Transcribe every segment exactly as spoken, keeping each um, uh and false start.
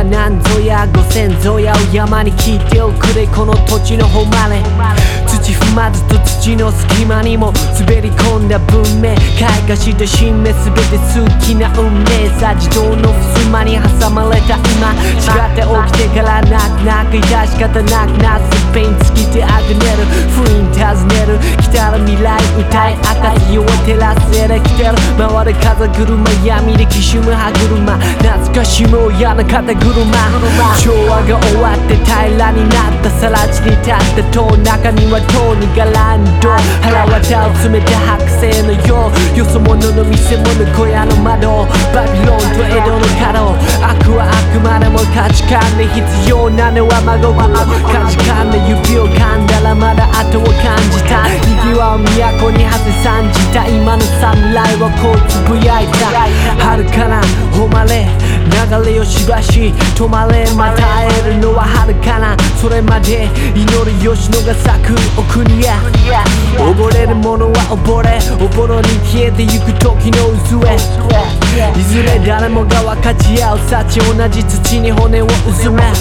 なんぞやご先祖やお山に聞いておくれこの土地の誉れ土踏まずと土の隙間にも滑り込んだ文明開花した新芽全て好きな運命さ自動の襖に挟まれた今違って起きてから泣く泣く致し方なくなすスペイン尽きてあぐねる不意に尋ねる来たら未来歌い明かすよう照らすエレキテル回る風車闇できしむ歯車懐かしむ親の肩車昭和が終わって平らになった更地に立った塔中には塔にガランド腹渡を詰めた剥製のようよそ者の見せ物小屋の窓バビロンと江戸の角悪はあくまでも価値観で必要なのは真心価値観で指を噛んだらまだ後を感じたにぎわう都に馳せ参じた今の侍はこうつぶやいた遥かな誉れ流れよしばし止まれまた会えるのは遥かなそれまで祈る吉野が咲くお国へ溺れる者は溺れおぼろに消えてゆく時の渦へいずれ誰もが分かち合う幸同じ土に骨をうずめ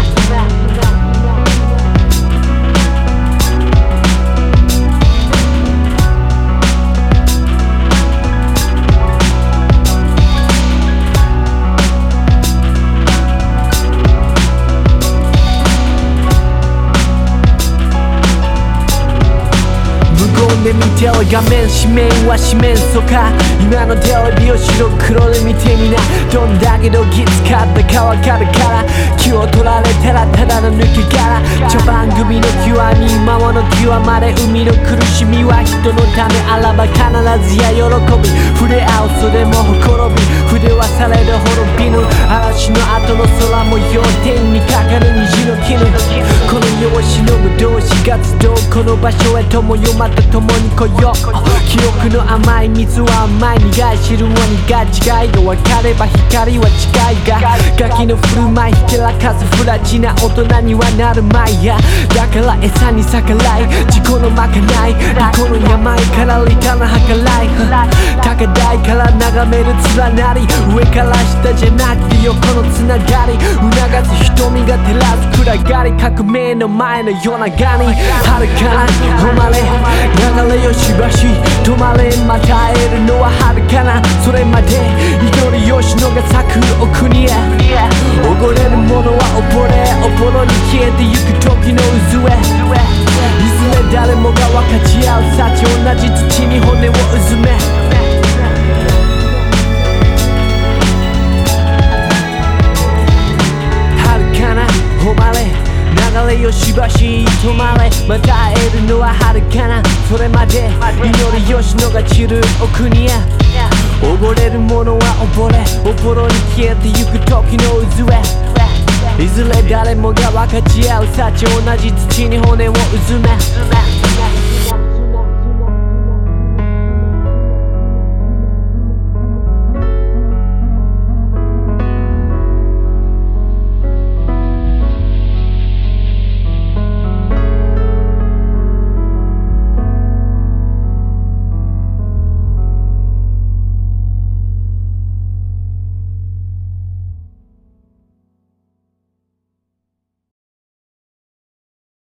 で見ておい画面紙面は四面楚歌今のテレビを白黒で見てみなどんだけどきつかったかわかるから気を取られたらただの抜け殻茶番組の極み今の極まで海の苦しみは人のためあらば必ずや喜び触れ合うそれもほころび筆はされる滅びぬ嵐の後の空模様天にかかる虹の絹この世を忍ぶ同志活動この場所へともよまた共に来よう記憶の甘い水は甘い苦い汁は苦い違いが分かれば光は近いがガキの振る舞いひけらかす不ラチな大人にはなるまいやだから餌に逆らい自己のまかない利己の病から利他の計らい高台から眺める連なり上から下じゃなくて横のつながり促す瞳が照らす暗がり革命の前の夜長に遥かな誉れ流れよしばし止まれまた会えるのは遥かなそれまで祈る吉野が咲くお国へ溺れる者は溺れおぼろに消えてゆく時の渦へいずれ誰もが分かち合う幸同じ土に骨をうずめ遥かな誉れ流れよしばし止まれまた会えるのは遥かなそれまで祈る吉野が散るお国へ溺れる者は溺れおぼろに消えてゆく時の渦へいずれ誰もが分かち合う幸同じ土に骨をうずめ